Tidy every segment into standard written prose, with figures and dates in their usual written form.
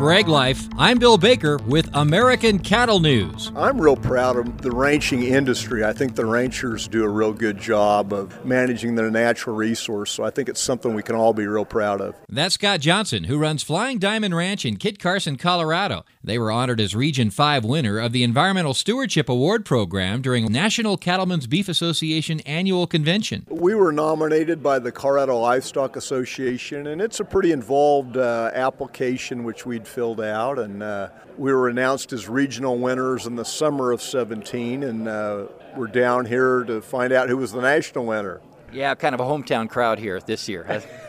For Egg Life, I'm Bill Baker with American Cattle News. I'm real proud of the ranching industry. I think the ranchers do a real good job of managing their natural resource, so I think it's something we can all be real proud of. That's Scott Johnson, who runs Flying Diamond Ranch in Kit Carson, Colorado. They were honored as Region 5 winner of the Environmental Stewardship Award program during National Cattlemen's Beef Association annual convention. We were nominated by the Colorado Livestock Association, and it's a pretty involved application which we'd filled out, and we were announced as regional winners in the summer of 17, and we're down here to find out who was the national winner. Yeah, kind of a hometown crowd here this year.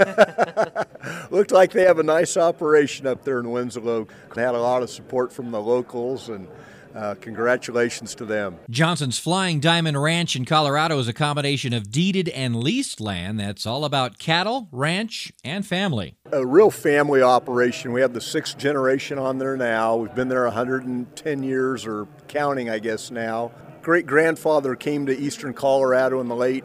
Looked like they have a nice operation up there in Winslow. Had a lot of support from the locals, and congratulations to them. Johnson's Flying Diamond Ranch in Colorado is a combination of deeded and leased land that's all about cattle, ranch, and family. A real family operation. We have the 6th generation on there now. We've been there 110 years, or counting, I guess, now. Great-grandfather came to eastern Colorado in the late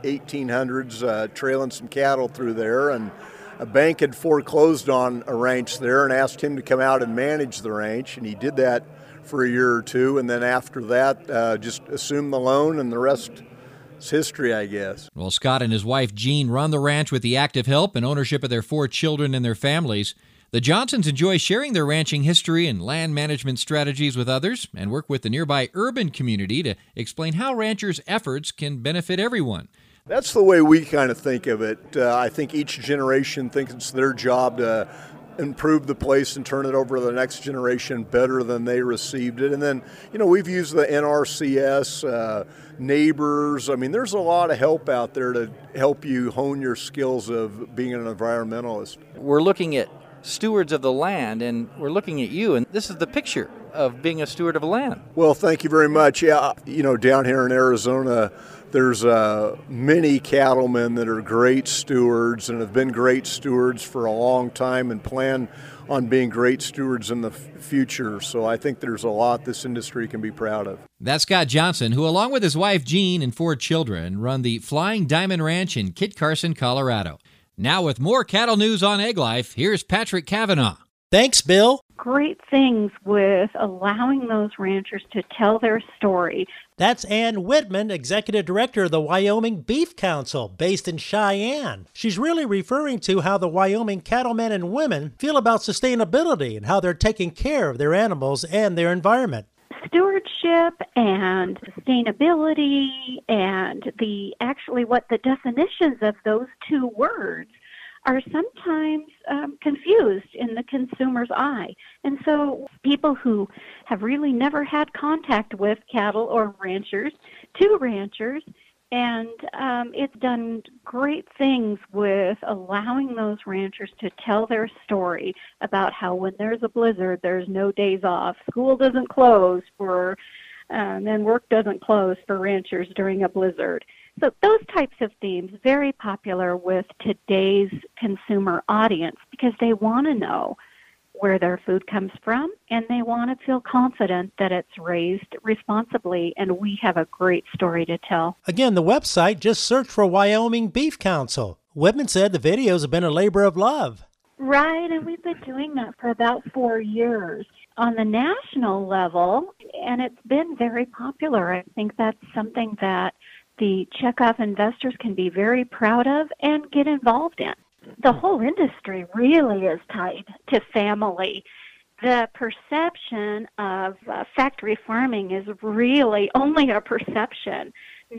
1800s, trailing some cattle through there, and a bank had foreclosed on a ranch there and asked him to come out and manage the ranch, and he did that for a year or two, and then after that, just assumed the loan, and the rest is history, I guess. Well, Scott and his wife Jean run the ranch with the active help and ownership of their 4 children and their families. The Johnsons enjoy sharing their ranching history and land management strategies with others and work with the nearby urban community to explain how ranchers' efforts can benefit everyone. That's the way we kind of think of it. I think each generation thinks it's their job to improve the place and turn it over to the next generation better than they received it. And then, we've used the NRCS, neighbors. I mean, there's a lot of help out there to help you hone your skills of being an environmentalist. We're looking at stewards of the land, and we're looking at you, and this is the picture of being a steward of a land. Well, thank you very much. Yeah, down here in Arizona, there's many cattlemen that are great stewards and have been great stewards for a long time and plan on being great stewards in the future. So I think there's a lot this industry can be proud of. That's Scott Johnson, who along with his wife Jean and 4 children run the Flying Diamond Ranch in Kit Carson, Colorado. Now with more cattle news on Egg Life, here's Patrick Cavanaugh. Thanks, Bill. Great things with allowing those ranchers to tell their story. That's Ann Whitman, Executive Director of the Wyoming Beef Council, based in Cheyenne. She's really referring to how the Wyoming cattlemen and women feel about sustainability and how they're taking care of their animals and their environment. Stewardship and sustainability and what the definitions of those 2 words are sometimes confused in the consumer's eye. And so people who have really never had contact with cattle or ranchers, to ranchers, and it's done great things with allowing those ranchers to tell their story about how when there's a blizzard, there's no days off. School doesn't close and work doesn't close for ranchers during a blizzard. So those types of themes, very popular with today's consumer audience because they want to know where their food comes from and they want to feel confident that it's raised responsibly, and we have a great story to tell. Again, the website, just search for Wyoming Beef Council. Whitman said the videos have been a labor of love. Right, and we've been doing that for about 4 years on the national level, and it's been very popular. I think that's something that the checkoff investors can be very proud of and get involved in. The whole industry really is tied to family. The perception of factory farming is really only a perception.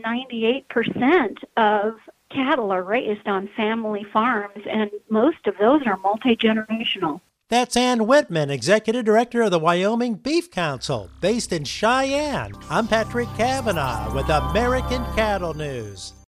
98% of cattle are raised on family farms, and most of those are multi-generational. That's Ann Whitman, Executive Director of the Wyoming Beef Council, based in Cheyenne. I'm Patrick Cavanaugh with American Cattle News.